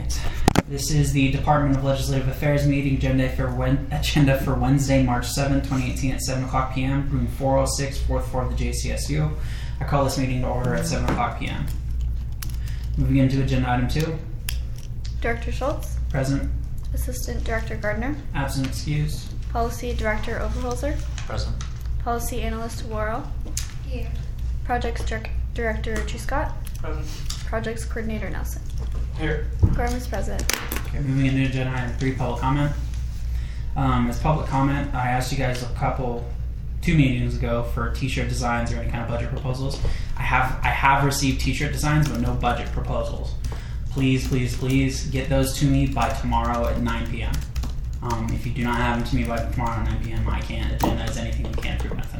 right. This is the Department of Legislative Affairs meeting agenda for Wednesday, March 7, 2018 at 7 o'clock p.m. Room 406, 4th floor of the JCSU. I call this meeting to order at 7 o'clock p.m. Moving into agenda item 2. Director Schultz. Present. Assistant Director Gardner. Absent excused. Policy Director Overholzer. Present. Policy Analyst Worrell. Here. Projects Director Truscott. Present. Projects Coordinator Nelson. Here. Quorum is present. Okay, moving into agenda item 3, public comment. As public comment, I asked you guys two meetings ago for t-shirt designs or any kind of budget proposals. I have received t-shirt designs, but no budget proposals. Please get those to me by tomorrow at 9 p.m. If you do not have them to me by tomorrow at 9 p.m., I can't agendize anything. You can't approve nothing.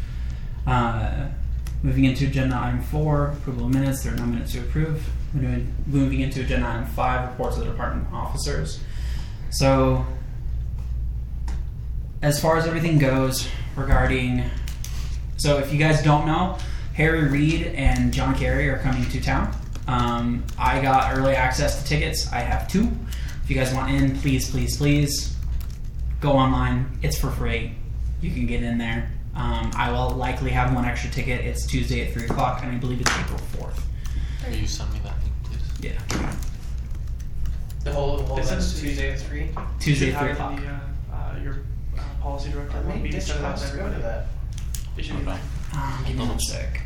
Moving into agenda item 4, approval of minutes. There are no minutes to approve. Moving into agenda item 5, reports of the department officers. So, as far as everything goes regarding, so if you guys don't know, Harry Reid and John Kerry are coming to town. I got early access to tickets. I have 2. If you guys want in, please go online. It's for free. You can get in there. I will likely have 1 extra ticket. It's Tuesday at 3 o'clock, and I believe it's April 4th. Will you send me that link, please? Yeah. The whole It event says is Tuesday at 3. Tuesday You at should 3 have o'clock. Your policy director I will mean, be this set it out has to to go to everybody. that. It should be fine. Give me 1 sec.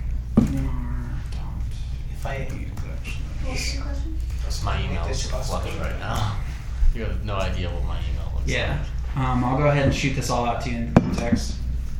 If I What's the question? My email is flooded right now. You have no idea what my email looks Yeah. like. I'll go ahead and shoot this all out to you in text.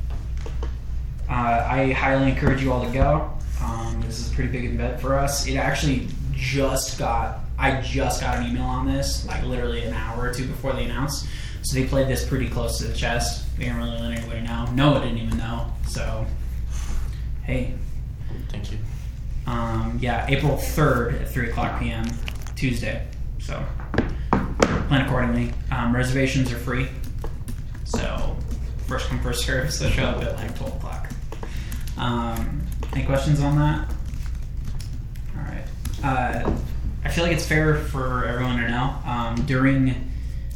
I highly encourage you all to go. This is a pretty big event for us. It actually I just got an email on this, like literally an hour or 2 before they announced. So they played this pretty close to the chest. They didn't really let anybody know. Noah didn't even know. So, hey. Thank you. Yeah, April 3rd at 3 o'clock p.m. Tuesday. So, plan accordingly. Reservations are free. So, first come, first serve. So, show up at like 12 o'clock. Any questions on that? All right. I feel like it's fair for everyone to know. During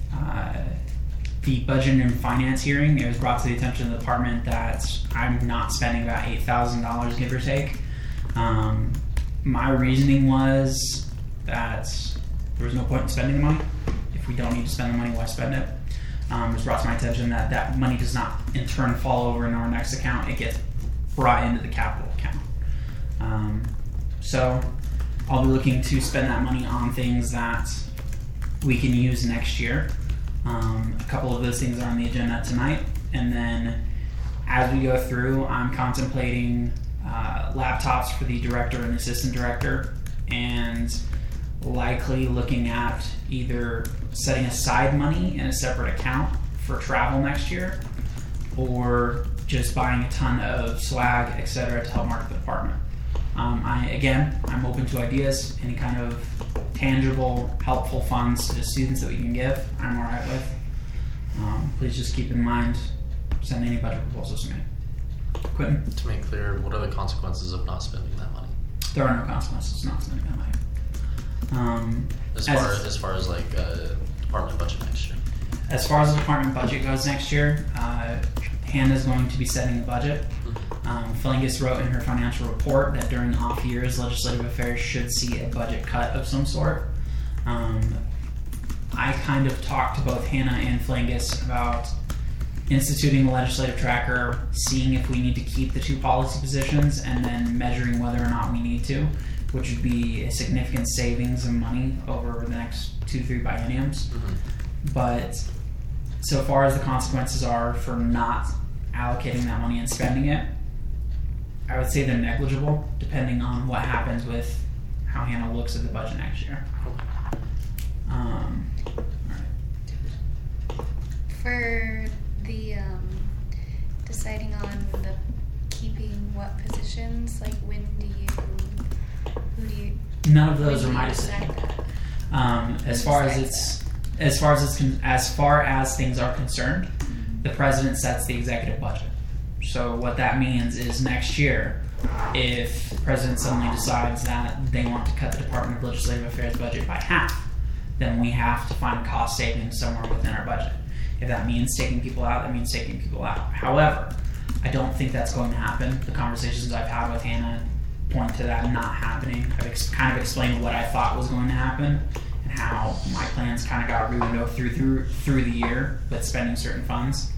the budget and finance hearing, it was brought to the attention of the department that I'm not spending about $8,000, give or take. My reasoning was that there was no point in spending the money. If we don't need to spend the money, why spend it? It was brought to my attention that money does not in turn fall over in our next account. It gets brought into the capital account. So I'll be looking to spend that money on things that we can use next year. A couple of those things are on the agenda tonight. And then as we go through, I'm contemplating laptops for the director and assistant director, and likely looking at either setting aside money in a separate account for travel next year, or just buying a ton of swag, etc., to help market the department. I'm open to ideas. Any kind of tangible, helpful funds to the students that we can give, I'm all right with. Please just keep in mind, send any budget proposals to me. Quentin? To make clear, what are the consequences of not spending that money? There are no consequences to not spending that money. As far as like department budget next year. As far as the department budget goes next year, Hannah's going to be setting the budget. Felingus wrote in her financial report that during off years, legislative affairs should see a budget cut of some sort. I kind of talked to both Hannah and Felingus about instituting a legislative tracker, seeing if we need to keep the 2 policy positions, and then measuring whether or not we need to, which would be a significant savings of money over the next 2-3 bienniums. But so far as the consequences are for not allocating that money and spending it, I would say they're negligible, depending on what happens with how Hannah looks at the budget next year. All right. For the deciding on the keeping what positions, like who do you? None of those are when do my you decide decision. that? As far as things are concerned, the president sets the executive budget. So what that means is next year, if the president suddenly decides that they want to cut the Department of Legislative Affairs budget by half, then we have to find cost savings somewhere within our budget. If that means taking people out, that means taking people out. However, I don't think that's going to happen. The conversations I've had with Hannah point to that not happening. I've kind of explained what I thought was going to happen and how my plans kind of got ruined through the year with spending certain funds.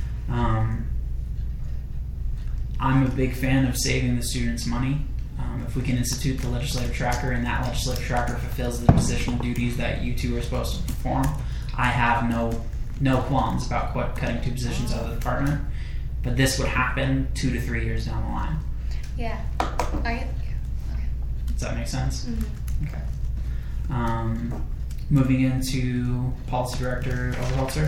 I'm a big fan of saving the students money. If we can institute the legislative tracker and that legislative tracker fulfills the positional duties that you two are supposed to perform, I have no qualms about cutting 2 positions out of the department. But this would happen 2 to 3 years down the line. Yeah. Okay. Does that make sense? Mm-hmm. Okay. Moving into Policy Director Overholzer.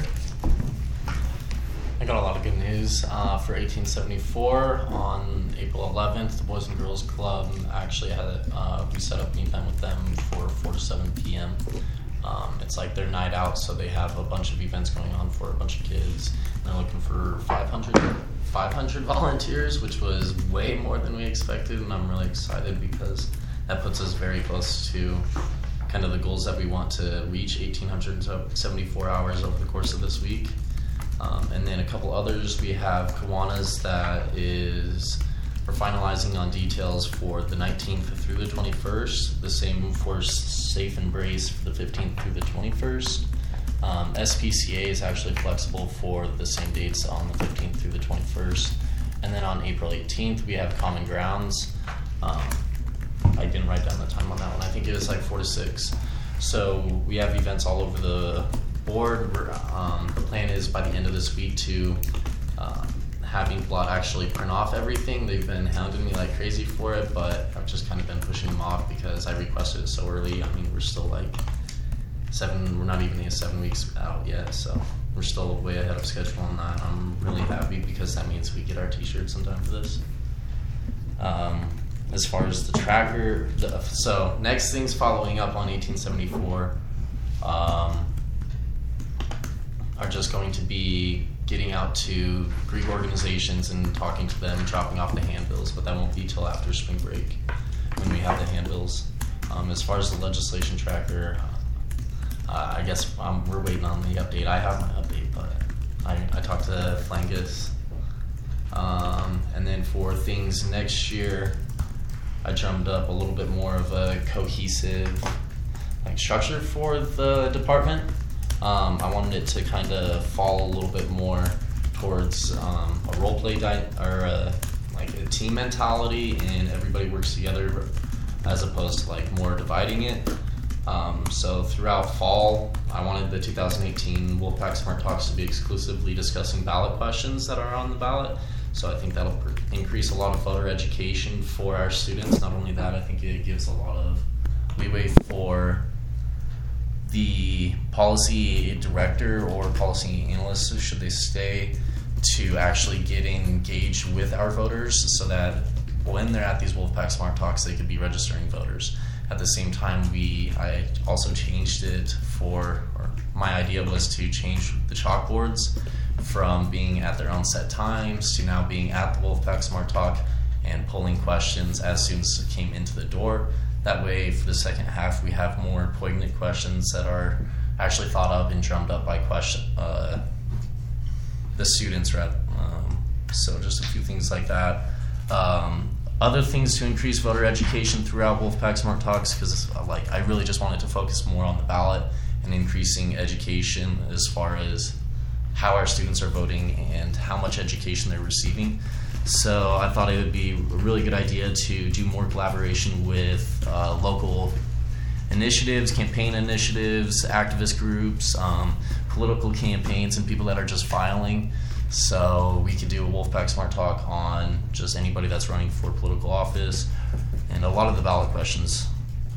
I got a lot of good news for 1874. On April 11th, the Boys and Girls Club actually had we set up an event with them for 4 to 7 p.m. It's like their night out, so they have a bunch of events going on for a bunch of kids. And they're looking for 500 volunteers, which was way more than we expected, and I'm really excited because that puts us very close to kind of the goals that we want to reach, 1,874 hours over the course of this week. And then a couple others, we have Kiwanis we're finalizing on details for the 19th through the 21st, the same for Safe Embrace for the 15th through the 21st. SPCA is actually flexible for the same dates on the 15th through the 21st. And then on April 18th, we have Common Grounds. I didn't write down the time on that one. I think it was like 4 to 6. So we have events all over the board. The plan is by the end of this week to having Blot actually print off everything. They've been hounding me like crazy for it, but I've just kind of been pushing them off because I requested it so early. I mean, we're still like we're not even 7 weeks out yet, so we're still way ahead of schedule on that. I'm really happy because that means we get our t-shirts in time for this. As far as the tracker, so next things following up on 1874 are just going to be getting out to Greek organizations and talking to them, dropping off the handbills, but that won't be till after spring break when we have the handbills. As far as the legislation tracker, I guess we're waiting on the update. I have my update, but I talked to Flangus. And then for things next year, I drummed up a little bit more of a cohesive structure for the department. I wanted it to kind of fall a little bit more towards a role play a team mentality, and everybody works together as opposed to more dividing it. So throughout fall, I wanted the 2018 Wolfpack Smart Talks to be exclusively discussing ballot questions that are on the ballot. So I think that'll increase a lot of voter education for our students. Not only that, I think it gives a lot of leeway for the policy director or policy analysts, should they stay, to actually get engaged with our voters so that when they're at these Wolfpack Smart Talks, they could be registering voters. At the same time, I also changed it my idea was to change the chalkboards from being at their own set times to now being at the Wolfpack Smart Talk and polling questions as students came into the door. That way, for the second half, we have more poignant questions that are actually thought of and drummed up by the students. So just a few things like that. Other things to increase voter education throughout Wolfpack Smart Talks, because I really just wanted to focus more on the ballot and increasing education as far as how our students are voting and how much education they're receiving. So I thought it would be a really good idea to do more collaboration with local initiatives, campaign initiatives, activist groups, political campaigns, and people that are just filing. So we could do a Wolfpack Smart Talk on just anybody that's running for political office and a lot of the ballot questions.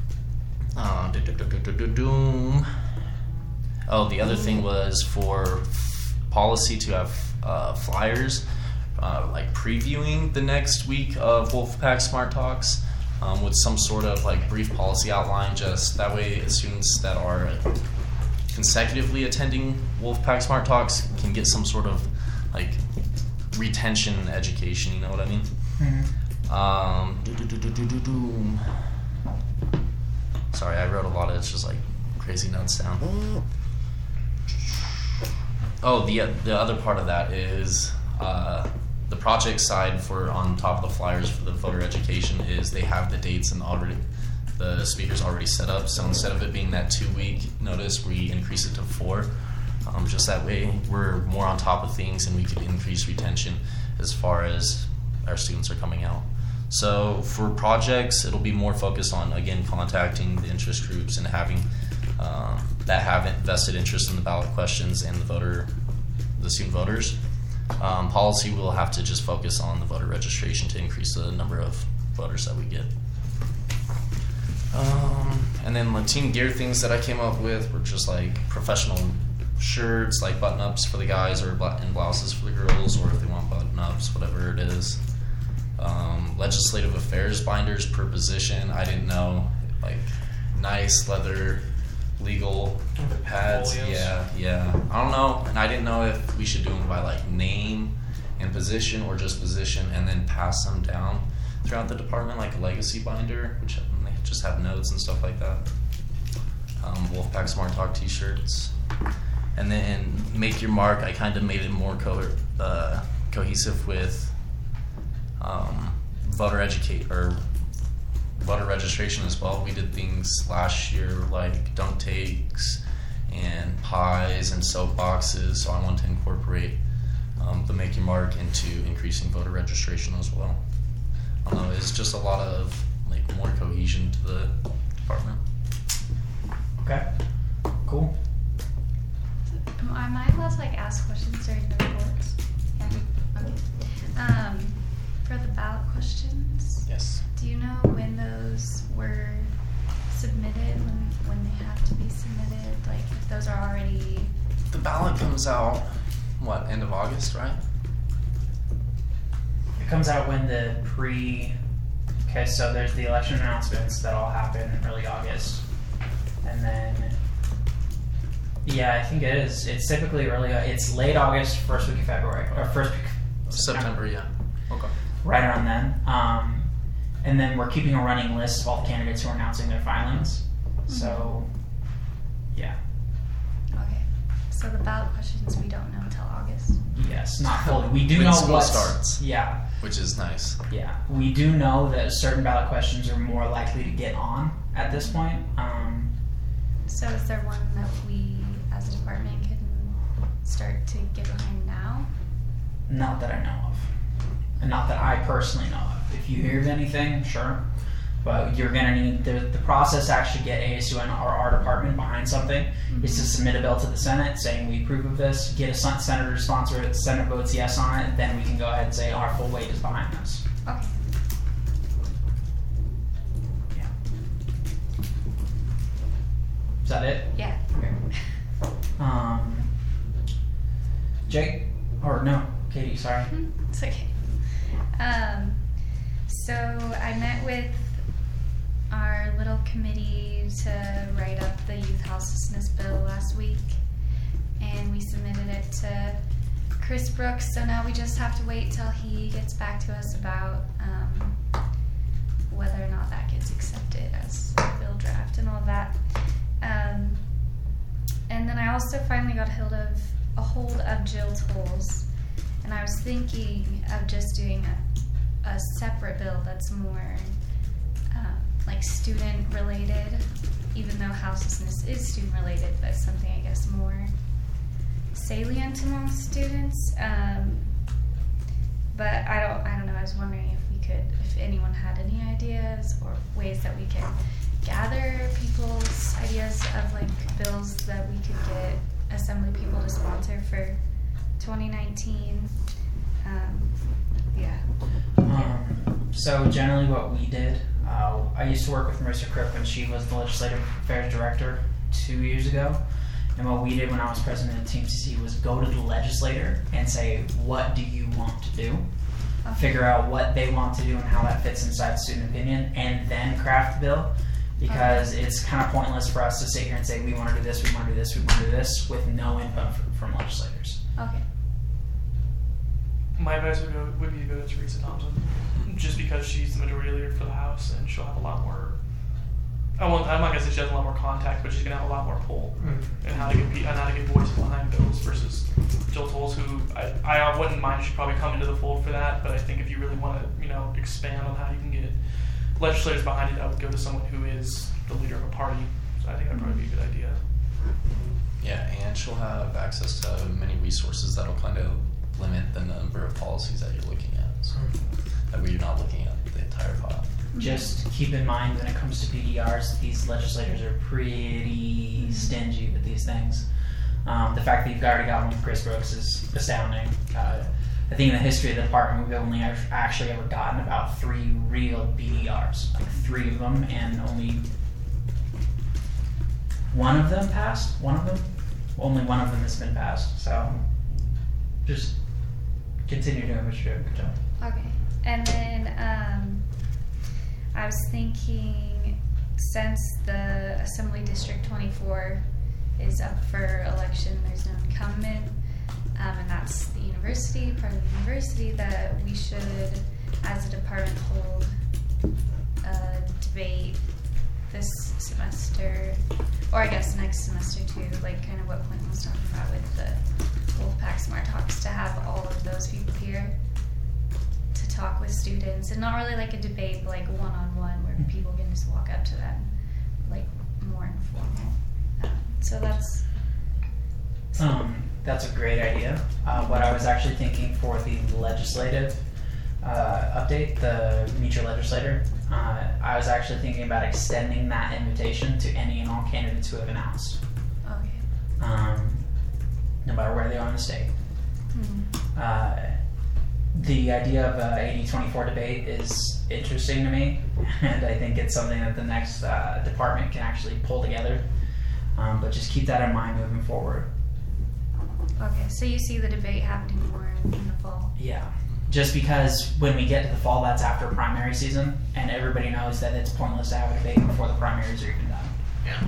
Oh, the other thing was for policy to have flyers previewing the next week of Wolfpack Smart Talks with some sort of brief policy outline, just that way students that are consecutively attending Wolfpack Smart Talks can get some sort of retention education, you know what I mean? Mm-hmm. Sorry, I wrote a lot of it's just crazy notes down. Oh, the other part of that is the project side for on top of the flyers for the voter education is they have the dates and the speakers already set up. So instead of it being that 2-week notice, we increase it to 4. Just that way we're more on top of things and we can increase retention as far as our students are coming out. So for projects, it'll be more focused on, again, contacting the interest groups and having that have vested interest in the ballot questions and the student voters. Policy will have to just focus on the voter registration to increase the number of voters that we get. And then the team gear things that I came up with were just like professional shirts, like button-ups for the guys or and blouses for the girls, or if they want button-ups, whatever it is. Legislative affairs binders per position. I didn't know, like nice leather legal pads. Folios. Yeah. I don't know, and I didn't know if we should do them by like name and position or just position, and then pass them down throughout the department, like a legacy binder, which they just have notes and stuff like that. Wolfpack Smart Talk T-shirts, and then make your mark. I kind of made it more cohesive with voter registration as well. We did things last year like dunk takes and pies and soapboxes, so I want to incorporate the Make Your Mark into increasing voter registration as well. I don't know, it's just a lot of like more cohesion to the department. Okay. Cool. Am I allowed to like ask questions during the reports? Yeah. Okay. For the ballot questions, Yes. do you know when those were submitted? When they have to be submitted? Like if those are already. The ballot comes out, end of August, right? It comes out when okay, so there's the election announcements that all happen in early August. And then, yeah, I think it is. It's typically it's late August, first week of February, or first week of September, yeah. Okay. Right around then. And then we're keeping a running list of all the candidates who are announcing their filings. So, yeah. Okay. So the ballot questions we don't know until August. Yes, not fully. We do When know school what starts. Yeah. Which is nice. Yeah, we do know that certain ballot questions are more likely to get on at this point. So is there one that we, as a department, can start to get behind now? Not that I know of. And not that I personally know of. If you hear of anything, sure. But you're going to need the process to actually get ASUN or our department behind something is to submit a bill to the Senate saying we approve of this, get a senator to sponsor it, Senate votes yes on it, then we can go ahead and say our full weight is behind this. Okay. Yeah. Is that it? Yeah. Jake? Or no, Katie, sorry. It's okay. So I met with our little committee to write up the youth houselessness bill last week, and we submitted it to Chris Brooks. So now we just have to wait till he gets back to us about whether or not that gets accepted as a bill draft and all of that. And then I also finally got a hold of Jill Tolles, and I was thinking of just doing a separate bill that's more like student related, even though houselessness is student related, but something I guess more salient among students. But I don't know. I was wondering if anyone had any ideas or ways that we can gather people's ideas of like bills that we could get assembly people to sponsor for 2019. Yeah. So generally what we did, I used to work with Marissa Cripp when she was the Legislative Affairs Director 2 years ago. And what we did when I was president of TMCC was go to the legislator and say, what do you want to do? Okay. Figure out what they want to do and how that fits inside student opinion, and then craft the bill. Because it's kind of pointless for us to sit here and say, we want to do this, we want to do this, we want to do this, with no input from legislators. Okay. My advice would be to go to Teresa Thompson, just because she's the majority leader for the House and she'll have a lot more I'm not gonna say she has a lot more contact, but she's gonna have a lot more pull and how to get voices behind bills versus Jill Tolles, who I wouldn't mind. She'd probably come into the fold for that, but I think if you really want to expand on how you can get legislators behind it, I would go to someone who is the leader of a party. So I think that'd probably be a good idea. Yeah, and she'll have access to many resources that'll kind of limit the number of policies that you're looking at. So that way you're not looking at the entire file. Just keep in mind when it comes to PDRs, these legislators are pretty stingy with these things. The fact that you've already got one with Chris Brooks is astounding. I think in the history of the department, we've only actually ever gotten about 3 real BDRs, like 3 of them, and only one of them passed. Only one of them has been passed. So just continue doing what you're doing. Good job. Okay. And then I was thinking, since the Assembly District 24 is up for election, there's no incumbent, and that's the university, part of the university, that we should, as a department, hold a debate this semester, or I guess next semester too, like kind of what Quentin was talking about with the Wolfpack Smart Talks, to have all of those people here to talk with students, and not really like a debate, but like one-on-one where people can just walk up to them, like more informal. So that's a great idea. What I was actually thinking for the legislative update, the Meet Your Legislator, I was actually thinking about extending that invitation to any and all candidates who have announced. okay. No matter where they are in the state. The idea of a 80-24 debate is interesting to me, and I think it's something that the next department can actually pull together. But just keep that in mind moving forward. Okay, so you see the debate happening more in the fall. Yeah. Just because when we get to the fall, that's after primary season, and everybody knows that it's pointless to have a debate before the primaries are even done. Yeah.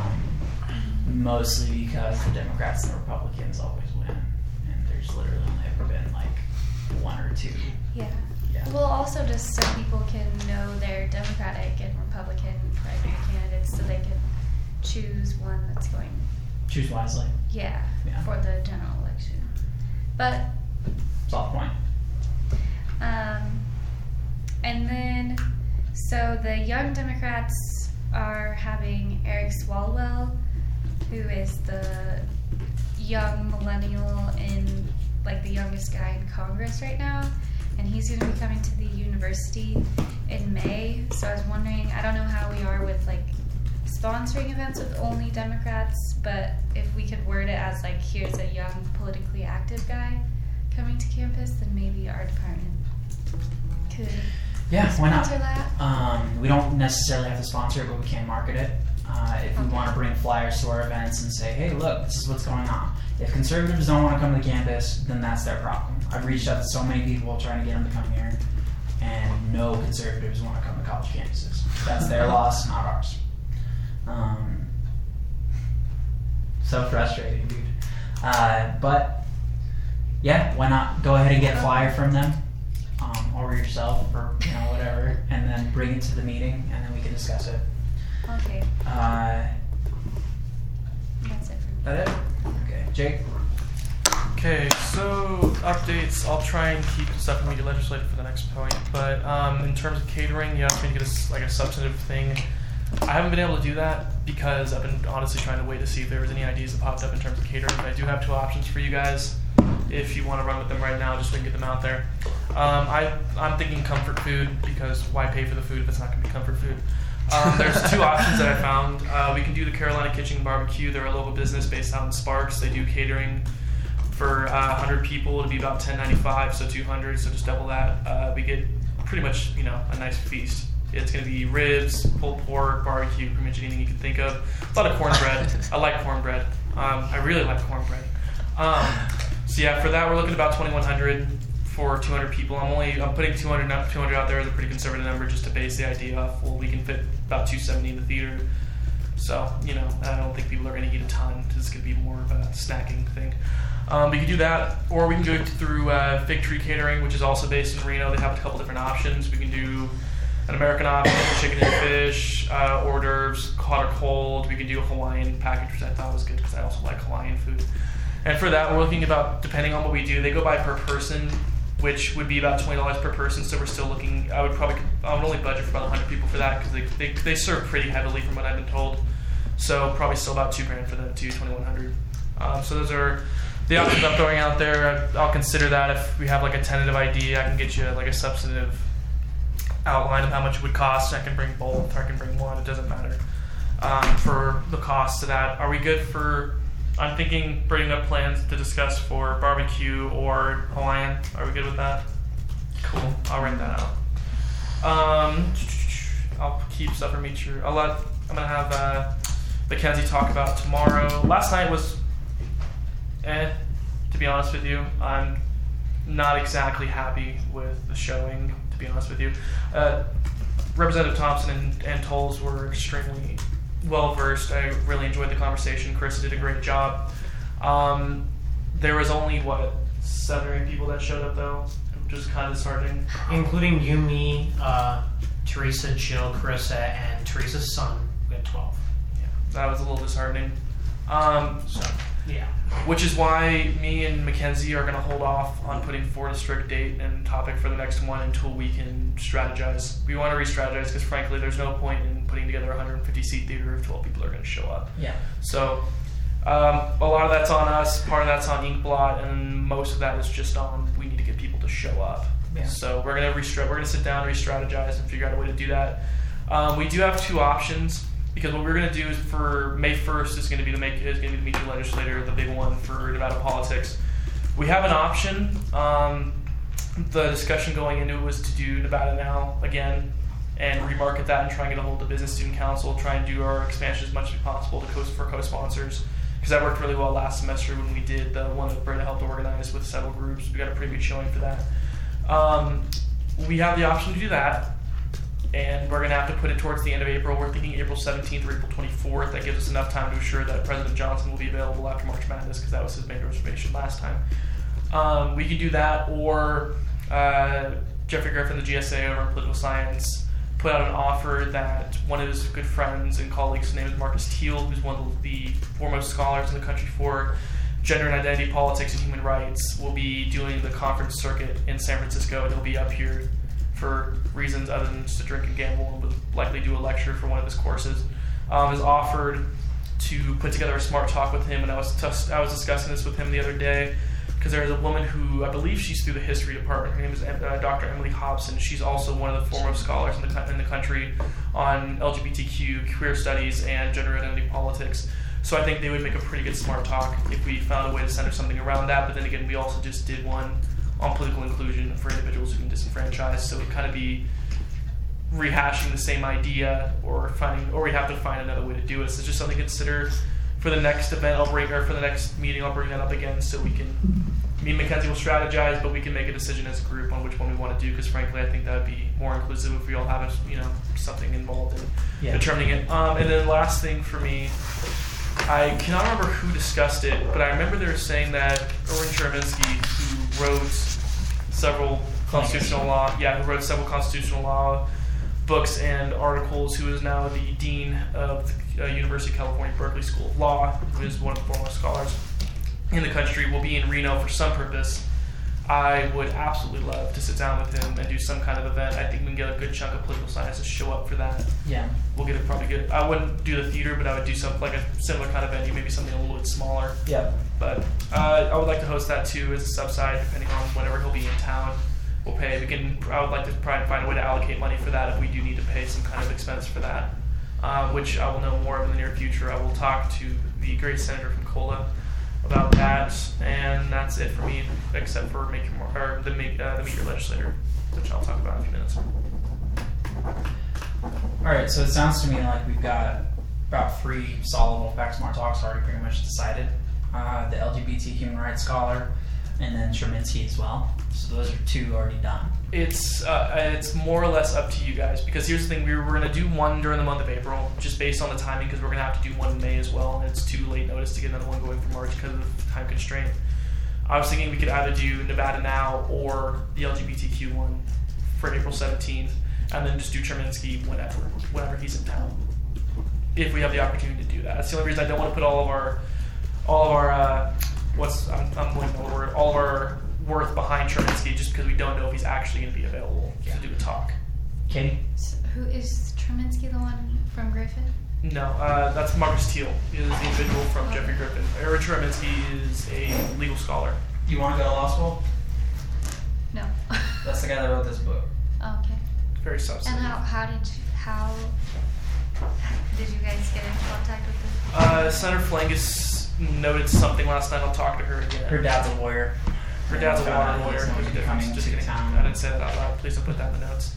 Mostly because the Democrats and the Republicans always win, and there's literally only ever been like 1 or 2. Yeah. Yeah. Well, also just so people can know their Democratic and Republican primary candidates, so they can choose one that's going, Choose wisely. yeah, Yeah. for the general election. But Solid point. and then, so the Young Democrats are having Eric Swalwell, who is the young millennial in, like, the youngest guy in Congress right now, and he's going to be coming to the university in May. So I was wondering, I don't know how we are with, like, sponsoring events with only Democrats, but if we could word it as, like, here's a young politically active guy coming to campus, then maybe our department could Yeah, why not? sponsor that. We don't necessarily have to sponsor it, but we can market it. If we Okay. want to bring flyers to our events and say, hey, look, this is what's going on. If conservatives don't want to come to the campus, then that's their problem. I've reached out to so many people trying to get them to come here, and no conservatives want to come to college campuses. That's their loss, not ours. So frustrating, dude. But yeah, why not go ahead and get a flyer from them, or yourself, or whatever, and then bring it to the meeting, and then we can discuss it. Okay, that's it for me. That it? Okay, Jake. Okay, so updates. I'll try and keep stuff in media legislative for the next point. But in terms of catering, you asked me to get a substantive thing. I haven't been able to do that because I've been honestly trying to wait to see if there was any ideas that popped up in terms of catering. But I do have 2 options for you guys. If you want to run with them right now, just so we can get them out there. I'm thinking comfort food, because why pay for the food if it's not going to be comfort food? There's 2 options that I found. We can do the Carolina Kitchen Barbecue. They're a local business based out in Sparks. They do catering for 100 people. It'll be about $10.95, so 200, so just double that. We get pretty much a nice feast. It's going to be ribs, pulled pork, barbecue, pretty much anything you can think of. A lot of cornbread. I like cornbread. I really like cornbread. So yeah, for that we're looking at about $2,100 for 200 people. I'm putting 200 out there as a pretty conservative number just to base the idea off. Well, we can fit about 270 in the theater. So, I don't think people are going to eat a ton. It's going to be more of a snacking thing. We can do that, or we can go through Fig Tree Catering, which is also based in Reno. They have a couple different options. We can do an American option, chicken and fish, hors d'oeuvres, hot or cold. We could do a Hawaiian package, which I thought was good because I also like Hawaiian food. And for that, we're looking about, depending on what we do, they go by per person, which would be about $20 per person. So we're still looking. I would only budget for about 100 people for that because they serve pretty heavily from what I've been told. So probably still about $2,000 for them too, $2,100. So those are the options I'm throwing out there. I'll consider that if we have like a tentative idea. I can get you like a substantive outline of how much it would cost. I can bring both, or I can bring one. It doesn't matter for the cost of that. Are we good for? I'm thinking bringing up plans to discuss for barbecue or Hawaiian. Are we good with that? Cool. I'll write that out. I'll keep stuff for meet your. I'm gonna have Mackenzie talk about tomorrow. Last night was, to be honest with you. I'm not exactly happy with the showing, to be honest with you. Representative Thompson and Tolles were extremely well versed. I really enjoyed the conversation. Chris did a great job. There was only 7 or 8 people that showed up though, which is kind of disheartening. Including you, me, Teresa, Jill, Carissa, and Teresa's son. We had 12. Yeah, that was a little disheartening. Yeah. Which is why me and Mackenzie are going to hold off on putting forward a strict date and topic for the next one until we can strategize. We want to re-strategize because, frankly, there's no point in putting together a 150-seat theater if 12 people are going to show up. Yeah. So a lot of that's on us, part of that's on Inkblot, and most of that is just on we need to get people to show up. Yeah. So we're going to sit down, re-strategize, and figure out a way to do that. We do have 2 options. Because what we're going to do is for May 1st is going to be to meet the legislator, the big one for Nevada politics. We have an option. The discussion going into it was to do Nevada Now again and remarket that and try and get a hold of the Business Student Council, try and do our expansion as much as possible for co-sponsors. Because that worked really well last semester when we did the one that Britta helped organize with several groups. We got a pretty good showing for that. We have the option to do that. And we're going to have to put it towards the end of April. We're thinking April 17th or April 24th. That gives us enough time to assure that President Johnson will be available after March Madness because that was his main reservation last time. We could do that, or Jeffrey Griffin, the GSA over in Political Science, put out an offer that one of his good friends and colleagues, his name is Marcus Teal, who's one of the foremost scholars in the country for gender and identity politics and human rights, will be doing the conference circuit in San Francisco, and he'll be up here for reasons other than just to drink and gamble, and would likely do a lecture for one of his courses, has offered to put together a smart talk with him. And I was discussing this with him the other day because there's a woman who, I believe she's through the history department. Her name is Dr. Emily Hobson. She's also one of the foremost scholars in the country on LGBTQ, queer studies, and gender identity politics. So I think they would make a pretty good smart talk if we found a way to center something around that. But then again, we also just did one on political inclusion for individuals who can disenfranchise, so it'd kind of be rehashing the same idea, or we have to find another way to do it. So it's just something to consider for the next event. For the next meeting, I'll bring that up again, so we can. Me and Mackenzie will strategize, but we can make a decision as a group on which one we want to do. Because frankly, I think that would be more inclusive if we all have something involved in determining it. And then last thing for me. I cannot remember who discussed it, but I remember they were saying that Erwin Chervinsky, who wrote several constitutional law books and articles, who is now the dean of the University of California, Berkeley School of Law, who is one of the foremost scholars in the country, will be in Reno for some purpose. I would absolutely love to sit down with him and do some kind of event. I think we can get a good chunk of political science to show up for that. Yeah. We'll get it probably good. I wouldn't do the theater, but I would do something like a similar kind of venue, maybe something a little bit smaller. Yeah. But I would like to host that too as a sub-side, depending on whenever he'll be in town. We'll pay. I would like to try and find a way to allocate money for that if we do need to pay some kind of expense for that, which I will know more of in the near future. I will talk to the great senator from COLA about that, and that's it for me, except for the Meet Your Legislator, which I'll talk about in a few minutes. Alright, so it sounds to me like we've got about 3 solid Wolfpack Smart Talks already pretty much decided. The LGBT human rights scholar, and then Chervinsky as well. So those are 2 already done. It's more or less up to you guys, because here's the thing, we're going to do one during the month of April, just based on the timing, because we're going to have to do one in May as well, and it's too late notice to get another one going for March because of the time constraint. I was thinking we could either do Nevada Now or the LGBTQ one for April 17th, and then just do Cherminsky whenever he's in town. If we have the opportunity to do that. That's the only reason I don't want to put all of our all of our worth behind Cherminsky, just because we don't know if he's actually going to be available to do a talk. Katie? So who is Cherminsky, the one from Griffin? No, that's Marcus Teal. He is the individual from Jeffrey Griffin. Eric Cherminsky is a legal scholar. You want to go to law school? No. That's the guy that wrote this book. Oh, okay. Very And substantive. how did you guys get in contact with them? Senator Flangus noted something last night. I'll talk to her again. Her dad's a lawyer. Her dad's a water He's lawyer. going There's to a be difference. coming Just to kidding. town. I didn't say that out loud. Please don't put that in the notes.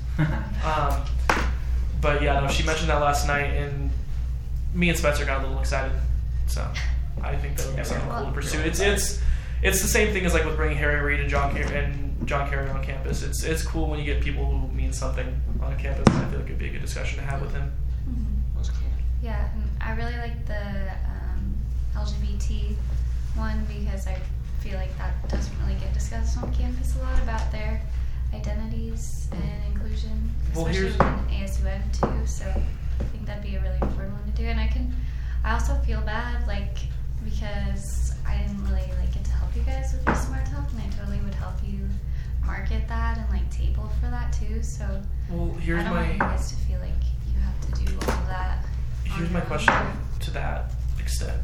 But yeah, no, she mentioned that last night, and me and Spencer got a little excited. So I think that would be something cool to pursue. It's the same thing as like with bringing Harry Reid and John Kerry on campus. It's cool when you get people who mean something on campus. And I feel like it'd be a good discussion to have with him. That's cool. Yeah, and I really like the LGBT one because I feel like that doesn't really get discussed on campus a lot about their identities and inclusion, Well, especially here's- within ASUN too. So I think that'd be a really important one to do. And I also feel bad because I didn't really get to help you guys with your smart talk, and I totally would help you market that and table for that too. So Well, I here's don't want you my guys to feel like you have to do all of that. on here's your my own. question to that extent.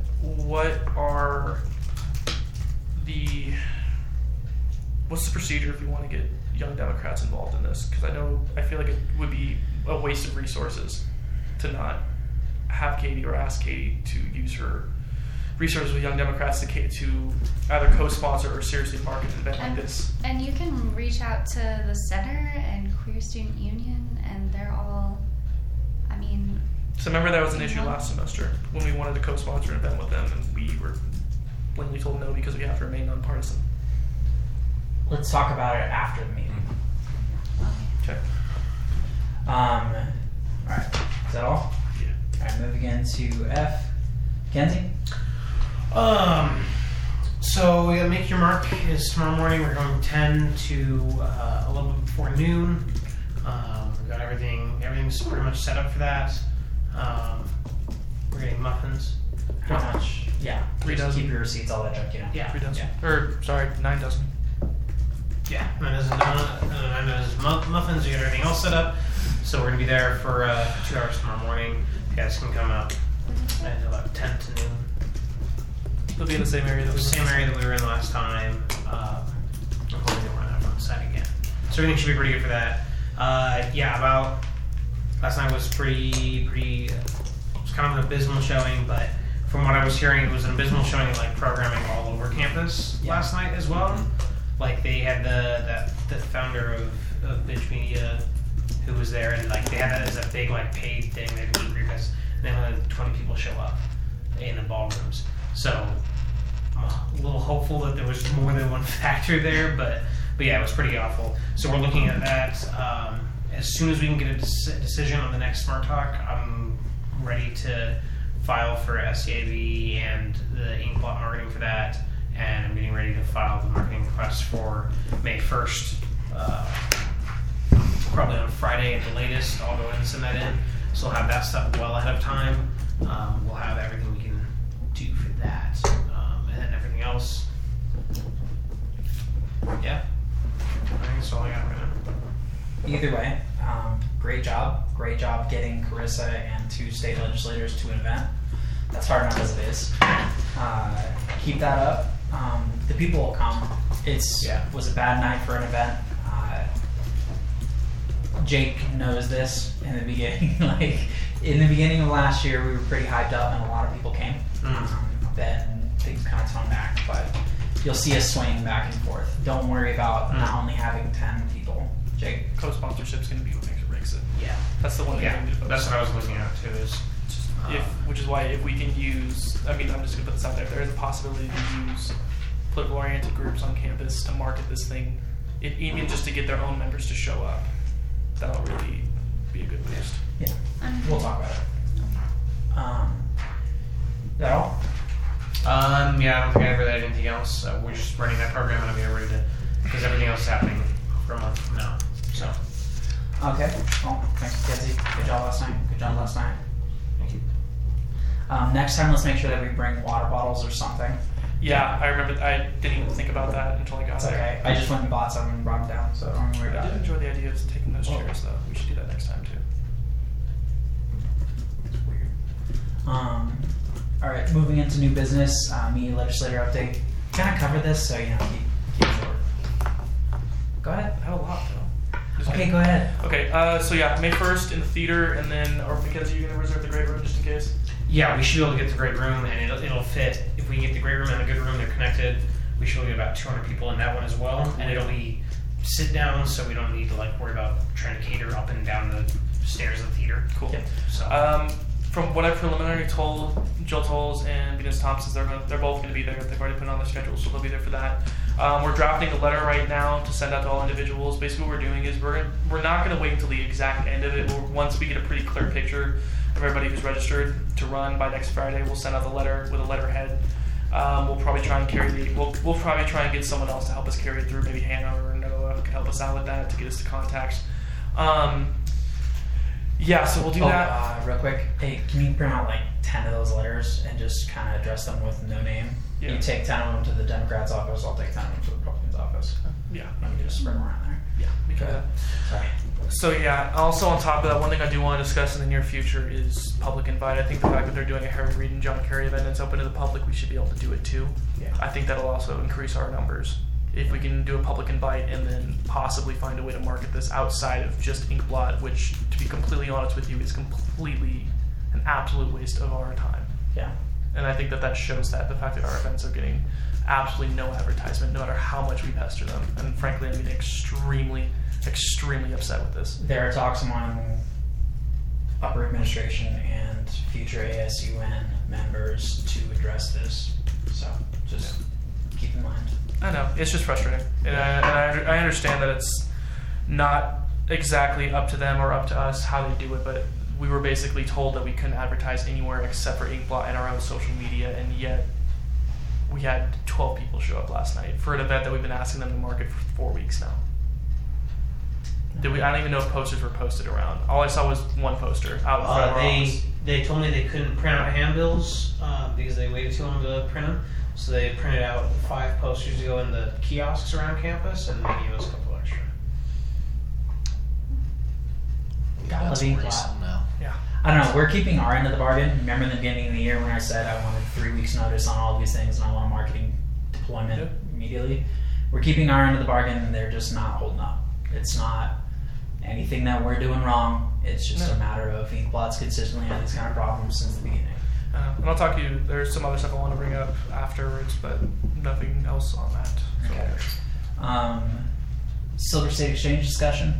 What's the procedure if you want to get young Democrats involved in this? Because I feel like it would be a waste of resources to not have Katie or ask Katie to use her resources with young Democrats to either co-sponsor or seriously market an event like this. And you can reach out to the Center and Queer Student Union, and they're all, So remember that was an issue last semester when we wanted to co-sponsor an event with them, and we were plainly told no because we have to remain nonpartisan. Let's talk about it after the meeting. Okay. Alright. Is that all? Yeah. Alright, moving into F. Kenzie? So we gotta make your mark is tomorrow morning. We're going 10 to a little bit before noon. We've got everything's pretty much set up for that. We're getting muffins. How much? Yeah. 3 Just dozen. keep your receipts, all that junk, you know. Yeah. 3 dozen. Yeah. Or, sorry, 9 dozen. Yeah, 9 dozen donut, 9 dozen muffins. We got everything all set up. So we're gonna be there for 2 hours tomorrow morning. You guys can come up at about 10 to noon. They'll be in the same area that we were Same area that we were in last time. I'm hoping they weren't on the site again. So everything should be pretty good for that. About last night was pretty. It was kind of an abysmal showing, but from what I was hearing, it was an abysmal showing of programming all over campus last night as well. They had the founder of Bitch Media who was there, and they had that as a big paid thing. They would group us, and then had 20 people show up in the ballrooms. So I'm a little hopeful that there was more than one factor there, but yeah, it was pretty awful. So we're looking at that. As soon as we can get a decision on the next Smart Talk, I'm ready to file for SCAB and the Inkblot marketing for that, and I'm getting ready to file the marketing request for May 1st. Probably on Friday at the latest. I'll go ahead and send that in. So we'll have that stuff well ahead of time. We'll have everything we can do for that. And then everything else. Yeah. I think that's all I got right now. Either way, great job. Great job getting Carissa and 2 state legislators to an event. That's hard enough as it is. Keep that up. The people will come. Was a bad night for an event. Jake knows this in the beginning. In the beginning of last year, we were pretty hyped up and a lot of people came. Then things kind of toned back, but you'll see us swing back and forth. Don't worry about not only having 10 people. Jake? Co-sponsorship's going to be what makes or breaks it. Yeah. That's the one thing we need to focus That's on. what I was looking at too. Which is why if we can use, I'm just going to put this out there, there is a possibility to use political oriented groups on campus to market this thing, even just to get their own members to show up. That'll really be a good boost. Yeah. We'll talk about it. Is that all? Yeah, I don't think I really had anything else. We're just running that program and I'm ready to, because everything else is happening for a month now. So, Okay. Well, thanks, Kenzie. Good job last night. Thank you. Next time, let's make sure that we bring water bottles or something. Yeah, I remember. I didn't even think about that until I got That's there. okay. I just went and bought some and brought them down, so don't worry I about did it. enjoy the idea of taking those chairs, though. We should do that next time too. It's weird. All right, moving into new business, me legislator update. Kind of cover this, so keep it short. Go ahead. I have a lot though. Just Okay, kidding. go ahead. Okay, so yeah, May 1st in the theater, and then, or Mackenzie, you're gonna reserve the great room just in case? Yeah, we should be able to get the great room, and it'll fit. If we get the great room and a good room, they're connected. We should get about 200 people in that one as well, and it'll be sit down, so we don't need to worry about trying to cater up and down the stairs of the theater. Cool. Yep. So From what I preliminarily told Jill Tolles and Venus Thompson, they're both going to be there. They've already put it on their schedule, so they'll be there for that. We're drafting a letter right now to send out to all individuals. Basically, what we're doing is we're not going to wait until the exact end of it. Once we get a pretty clear picture of everybody who's registered to run by next Friday, we'll send out the letter with a letterhead. We'll probably try and we'll probably try and get someone else to help us carry it through. Maybe Hannah or Noah can help us out with that to get us to contacts. Yeah, so we'll do that. Real quick. Hey, can you print out 10 of those letters and just kind of address them with no name? Yeah. You take 10 of them to the Democrats' office, I'll take 10 of them to the Republicans' office. Yeah, And we just spread them around there. yeah, we can do that. Sorry. So yeah, also on top of that, one thing I do want to discuss in the near future is public invite. I think the fact that they're doing a Harry Reid and John Kerry event that's open to the public, we should be able to do it too. Yeah. I think that'll also increase our numbers. If we can do a public invite and then possibly find a way to market this outside of just Inkblot, which, to be completely honest with you, is completely an absolute waste of our time. Yeah. And I think that shows that the fact that our events are getting absolutely no advertisement, no matter how much we pester them. And frankly, I'm getting extremely, extremely upset with this. There are talks among upper administration and future ASUN members to address this. So just keep in mind. I know, it's just frustrating. And I understand that it's not exactly up to them or up to us how they do it, but we were basically told that we couldn't advertise anywhere except for Inkblot and our own social media, and yet we had 12 people show up last night for an event that we've been asking them to market for 4 weeks now. I don't even know if posters were posted around. All I saw was one poster out in front of our office. they told me they couldn't print out handbills because they waited too long to print them. So they printed out 5 posters to go in the kiosks around campus, and they gave us a couple extra. Gotta That's love Inkblot. worrisome now. Yeah. I don't know. We're keeping our end of the bargain. Remember in the beginning of the year when I said I wanted 3 weeks notice on all these things and I want a marketing deployment Yeah. immediately? We're keeping our end of the bargain and they're just not holding up. It's not anything that we're doing wrong. It's just No. a matter of Inkblot's consistently had these kind of problems since the beginning. And I'll talk to you. There's some other stuff I want to bring up afterwards, but nothing else on that. So. Okay. Silver State Exchange discussion.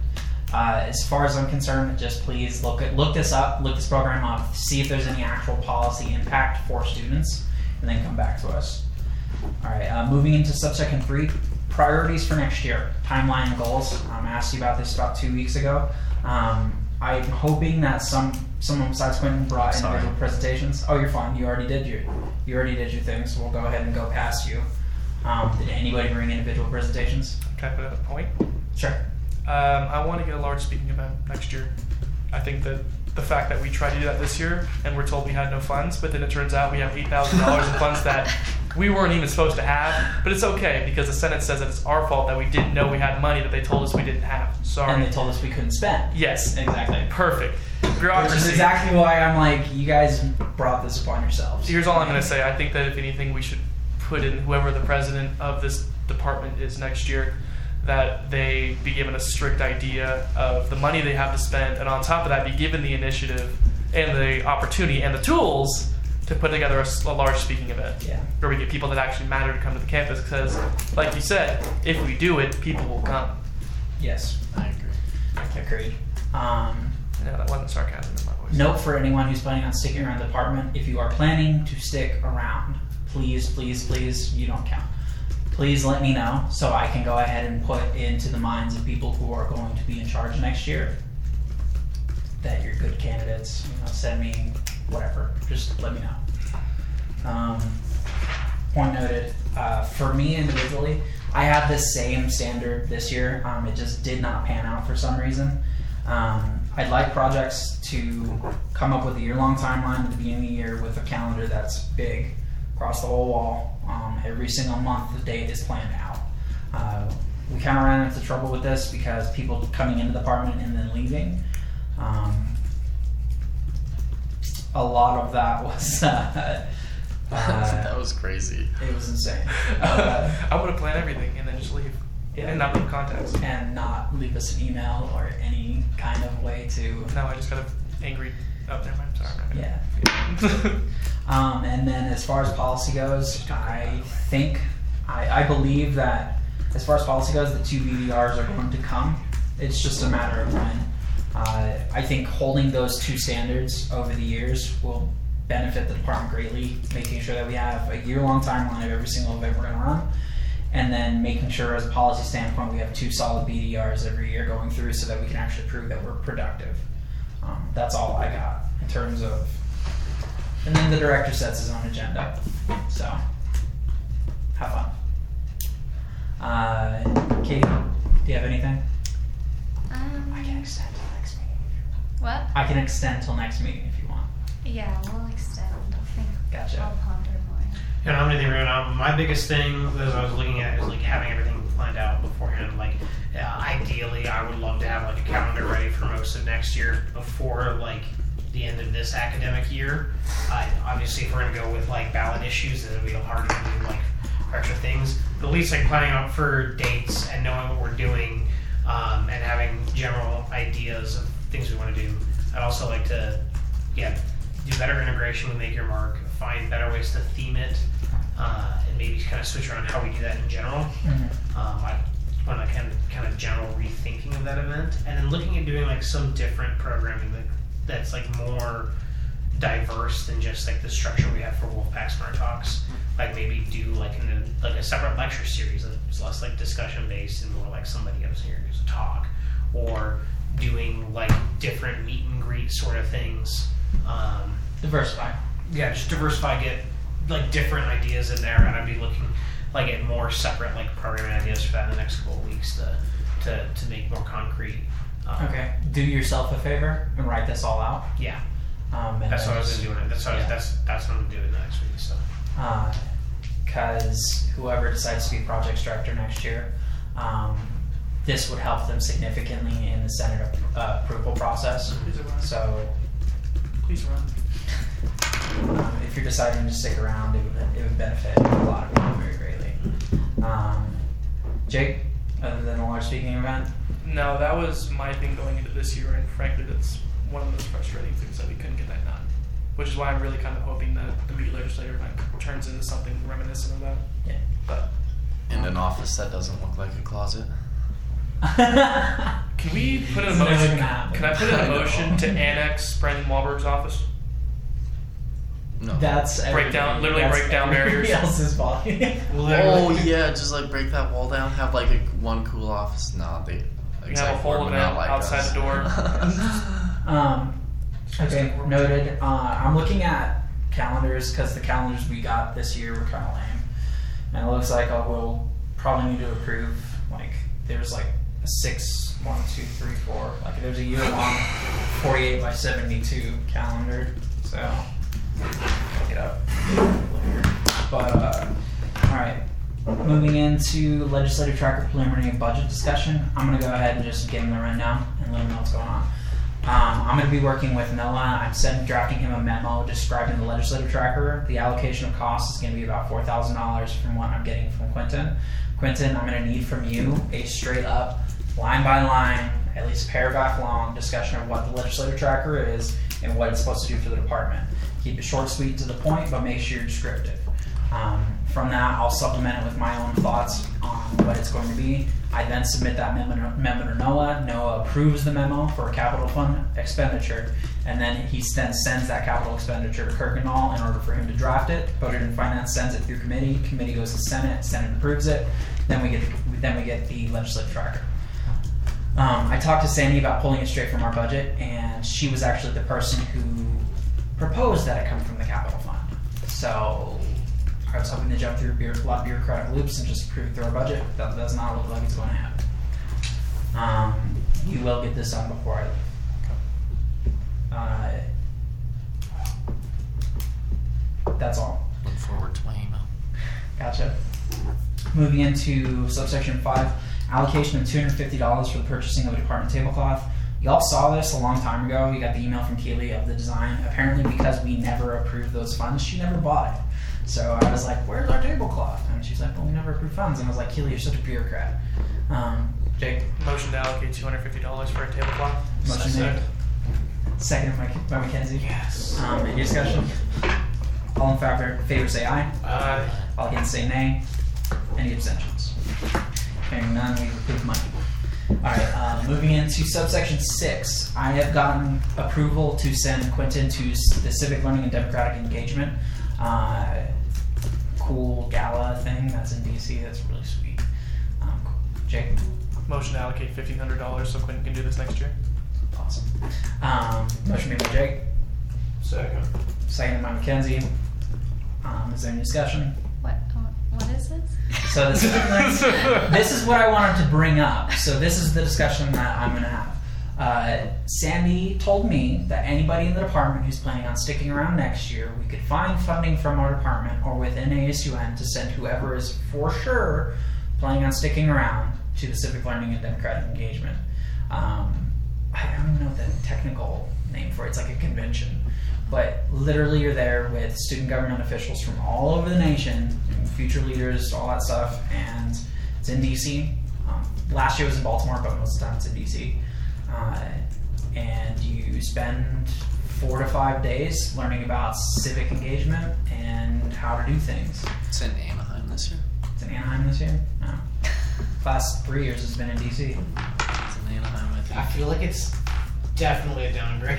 As far as I'm concerned, just please look this up, look this program up, see if there's any actual policy impact for students, and then come back to us. All right. Moving into subsection 3, priorities for next year, timeline and goals. I asked you about this about 2 weeks ago. I'm hoping that someone besides Quentin brought individual presentations. Oh, you're fine. You already did your thing, so we'll go ahead and go past you. Did anybody bring individual presentations? Can I put a point? Sure. I want to get a large speaking event next year. I think that the fact that we tried to do that this year and we're told we had no funds, but then it turns out we have $8,000 in funds that we weren't even supposed to have. But it's okay because the Senate says that it's our fault that we didn't know we had money that they told us we didn't have. Sorry. And they told us we couldn't spend. Yes. Exactly. Perfect. Which is Bureaucracy. exactly why I'm like, you guys brought this upon yourselves. Here's all I'm going to say. I think that if anything, we should put in whoever the president of this department is next year, that they be given a strict idea of the money they have to spend, and on top of that, be given the initiative and the opportunity and the tools to put together a large speaking event. Yeah. Where we get people that actually matter to come to the campus, because, like you said, if we do it, people will come. Yes. I agree. Agreed. No, that wasn't sarcasm in my voice. Note for anyone who's planning on sticking around the department, if you are planning to stick around, please, please, please, you don't count. Please let me know so I can go ahead and put into the minds of people who are going to be in charge next year that you're good candidates. Send me whatever. Just let me know. point noted. For me individually, I had the same standard this year. It just did not pan out for some reason. I'd like projects to come up with a year-long timeline at the beginning of the year with a calendar that's big across the whole wall. Every single month, the date is planned out. We kind of ran into trouble with this because people coming into the department and then leaving. A lot of that was that was crazy. it was insane. I would have planned everything and then just leave. Yeah. And not leave contacts. And not leave us an email or any kind of way to. No, I just got angry. Oh, never mind. Sorry. I'm not Yeah. And then as far as policy goes, I believe that as far as policy goes, the 2 BDRs are going to come. It's just a matter of when. I think holding those 2 standards over the years will benefit the department greatly, making sure that we have a year-long timeline of every single event we're going to run, and then making sure as a policy standpoint we have 2 solid BDRs every year going through so that we can actually prove that we're productive. That's all I got in terms of, and then the director sets his own agenda, so have fun. Katie, do you have anything? I can extend till next meeting. What? I can extend till next meeting if you want. Yeah, we'll extend. I think Gotcha. I'll ponder more. You know, I'm gonna think right now. My biggest thing that I was looking at is like having everything planned out beforehand. Like, ideally, I would love to have like a calendar ready for most of next year before like the end of this academic year. Obviously, if we're gonna go with like ballot issues, then it'll be harder to do like extra things. But at least like planning out for dates and knowing what we're doing, and having general ideas of things we want to do. I'd also like to, do better integration with Make Your Mark, find better ways to theme it, and maybe kind of switch around how we do that in general. I want to kind of general rethinking of that event, and then looking at doing like some different programming that's like more diverse than just like the structure we have for Wolfpack Smart Talks. Like maybe do like a separate lecture series that's less like discussion based and more like somebody goes here and gives a talk, or doing like different meet and greet sort of things. Diversify. Yeah, just diversify, get like different ideas in there, and I'd be looking like at more separate like programming ideas for that in the next couple of weeks to make more concrete. Okay. Do yourself a favor and write this all out. Yeah. And That's then what I was just- gonna do. That's what that's what I'm gonna do next week. So. Because whoever decides to be project director next year, this would help them significantly in the Senate approval process. So Please run. if you're deciding to stick around, it would benefit a lot of people very greatly. Jake, other than a large speaking event? No, that was my thing going into this year, and frankly, that's one of the most frustrating things that we couldn't get that done. Which is why I'm really kind of hoping that the Meet Legislator event turns into something reminiscent of that. Yeah. But In an office that doesn't look like a closet. can we put in a It's never motion? gonna happen. Can I put in I a know. motion to annex Brandon Wahlberg's office? No. That's Literally break down barriers. Everybody else's fault. Oh yeah, just like break that wall down. Have like one cool office. No, they. We have a whole event outside the door. Okay, noted. I'm looking at calendars because the calendars we got this year were kind of lame, and it looks like we'll probably need to approve. Like, there's like a 6, 1, 2, 3, 4. Like, there's a year-long 48 by 72 calendar. So, look it up later. But all right. Moving into legislative tracker preliminary budget discussion, I'm going to go ahead and just give him the rundown and let him know what's going on. I'm going to be working with Noah. I'm drafting him a memo describing the legislative tracker. The allocation of costs is going to be about $4,000 from what I'm getting from Quentin. Quentin, I'm going to need from you a straight up, line by line, at least paragraph long discussion of what the legislative tracker is and what it's supposed to do for the department. Keep it short, sweet, to the point, but make sure you're descriptive. From that, I'll supplement it with my own thoughts on what it's going to be. I then submit that memo to Noah. Noah approves the memo for a capital fund expenditure, and then he then sends that capital expenditure to Kirkendall in order for him to draft it. Budget and Finance sends it through committee. Committee goes to Senate. Senate approves it. Then we get the legislative tracker. I talked to Sandy about pulling it straight from our budget, and she was actually the person who proposed that it come from the capital fund. So I was hoping to jump through a lot of bureaucratic loops and just approve through our budget. That does not look like it's going to happen. You will get this done before I leave. That's all. Look forward to my email. Gotcha. Moving into subsection 5, allocation of $250 for the purchasing of a department tablecloth. Y'all saw this a long time ago. You got the email from Keely of the design. Apparently, because we never approved those funds, she never bought it. So I was like, "Where's our tablecloth?" And she's like, "Well, we never approved funds." And I was like, "Keely, you're such a bureaucrat." Jake, Motion to allocate $250 for a tablecloth. motion made. Second by Mackenzie. Yes. Any discussion? All in favor say aye. Aye. All against say nay. Any abstentions? Hearing none, we approve money. Alright, moving into subsection 6. I have gotten approval to send Quentin to the Civic Learning and Democratic Engagement cool gala thing that's in DC. That's really sweet. Jake? Motion to allocate $1,500 so Quentin can do this next year. Awesome. Motion made by Jake. Second. Seconded by Mackenzie. Is there any discussion? What is this? So this is what I wanted to bring up. So this is the discussion that I'm going to have. Sandy told me that anybody in the department who's planning on sticking around next year, we could find funding from our department or within ASUN to send whoever is for sure planning on sticking around to the Civic Learning and Democratic Engagement. I don't even know the technical name for it. It's like a convention. But literally you're there with student government officials from all over the nation, and future leaders, all that stuff, and it's in DC. Last year it was in Baltimore, but most of the time it's in DC. And you spend 4 to 5 days learning about civic engagement and how to do things. It's in Anaheim this year. It's in Anaheim this year? No. Last 3 years has been in DC. It's in Anaheim, I think. I feel like it's definitely a downgrade.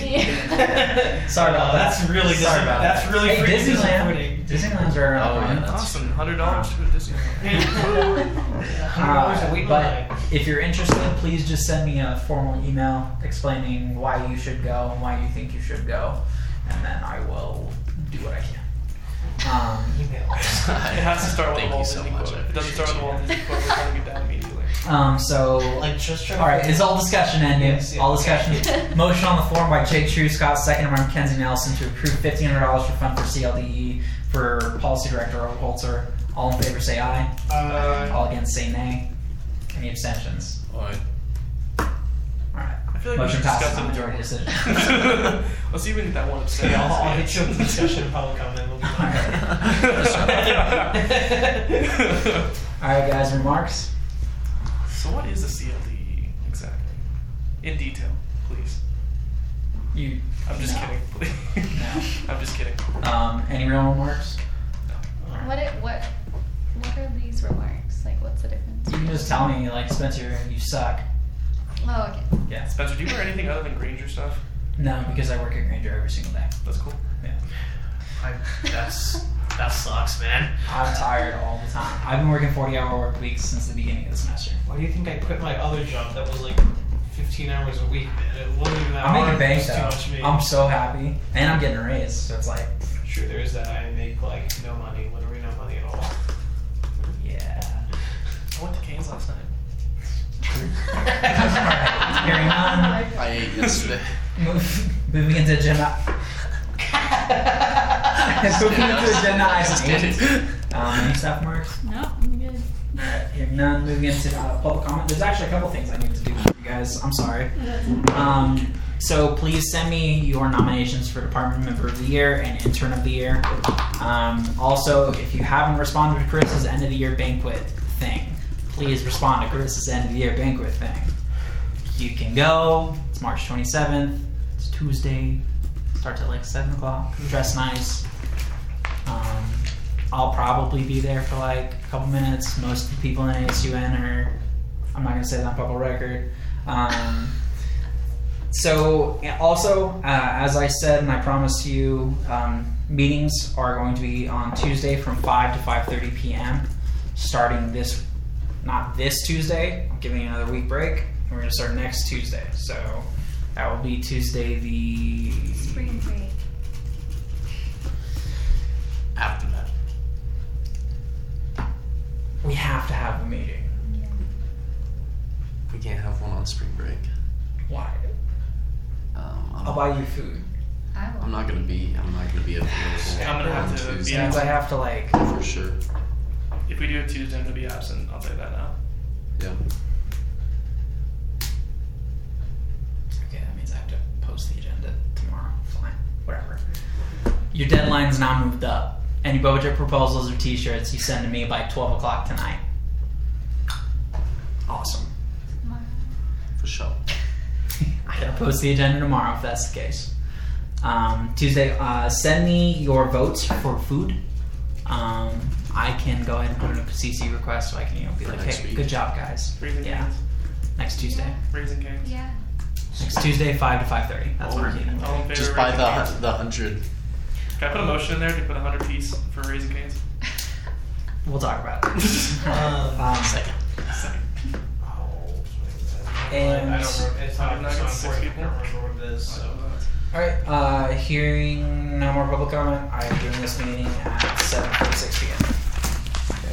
Sorry about that. That's really Sorry about that's that. really Hey, freaking Disneyland. disappointing. Disneyland's right around the Oh, corner. yeah. That's Awesome. $100 to Disneyland. $100 a week. But if you're interested, please just send me a formal email explaining why you should go and why you think you should go, and then I will do what I can. Email. It has to start with Thank the you Walt so Disney much. quote. I If it doesn't start with the Walt appreciate Disney quote, we're trying to get down immediately. So, Like just trying all right, is all discussion ended? Yes, yeah. All discussion. Motion on the floor by Jake Truscott, seconded by Mackenzie Nelson to approve $1,500 for fund for CLDE for Policy Director Earl Holzer. All in favor say aye. All against say nay. Any abstentions? Alright. Alright. I feel like we Motion should passes discuss on it. majority decision. Let's see if we can get that one abstain. Okay, I'll hit you up with discussion in public comment. We'll be Alright guys, remarks? So what is a CLDE exactly? In detail, please. I'm just No. kidding. Please. No. I'm just kidding. Any real remarks? What are these remarks? Like, what's the difference? You can just tell me, like, Spencer, you suck. Oh, okay. Yeah. Spencer, do you wear anything other than Granger stuff? No, because I work at Granger every single day. That's cool. Yeah. that sucks, man. I'm tired all the time. I've been working 40-hour work weeks since the beginning of the semester. Why do you think I quit my other job that was like 15 hours a week, man? It wasn't even that I'm hard. making bank It was too though. much for me. I'm so happy, and I'm getting a raise. So it's like, Sure, there is that. I make like no money, literally no money at all. yeah. I went to Canes last night. Hearing none. I ate yesterday. Moving into agenda. Moving into agenda item 8. Any staff marks? No, I'm good. Alright, hearing none. Moving into public comment. There's actually a couple things I need to do for you guys. I'm sorry. So please send me your nominations for Department Member of the Year and Intern of the Year. Also, if you haven't responded to Chris's end of the year banquet thing, please respond to Chris's end of the year banquet thing. You can go. It's March 27th. It's Tuesday. Starts at like 7 o'clock. Dress nice. I'll probably be there for like a couple minutes. Most of the people in ASUN are, I'm not going to say that on public record. So also, as I said and I promised you, meetings are going to be on Tuesday from 5 to 5:30 p.m. starting not this Tuesday, I'm giving you another week break. We're going to start next Tuesday. So that will be Tuesday the... Spring break. After that. on spring break. Why? I'll I'm, buy you food. I will. I'm not gonna be available. I'm gonna have on to be Tuesday, Means I have to like. for sure. If we do it Tuesday, I'm gonna be absent. I'll tell you that now. Yeah. Okay, that means I have to post the agenda tomorrow. Fine, whatever. Your deadline's now moved up. Any budget proposals or T-shirts you send to me by 12 o'clock tonight. Awesome. For sure. I gotta post the agenda tomorrow if that's the case. Tuesday, send me your votes for food. I can go ahead and put in a CC request so I can, be For like, next hey, week. good job, guys. Raising Yeah, Cane's. next Tuesday. Raising Cane's. Yeah. Next Tuesday, 5 to 5:30. That's what I'm meeting. All in favor Just of buy Raising Cane's? the 100. Can I put a motion in there to put 100 piece for Raising Cane's? We'll talk about it. Second. And- I don't remember. It's not Nuggets, 6 important. people? I don't remember what it is. So. Alright, hearing no more public comment, I am doing this meeting at 7:30.